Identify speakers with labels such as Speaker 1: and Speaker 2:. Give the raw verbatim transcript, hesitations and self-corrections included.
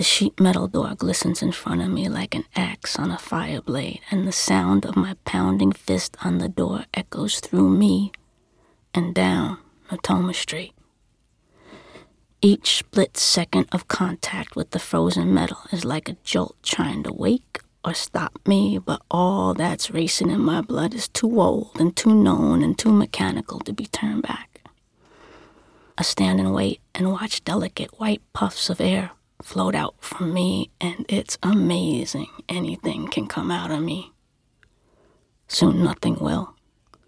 Speaker 1: The sheet metal door glistens in front of me like an axe on a fire blade, and the sound of my pounding fist on the door echoes through me and down Natoma Street. Each split second of contact with the frozen metal is like a jolt trying to wake or stop me, but all that's racing in my blood is too old and too known and too mechanical to be turned back. I stand and wait and watch delicate white puffs of air float out from me, and it's amazing anything can come out of me. Soon nothing will.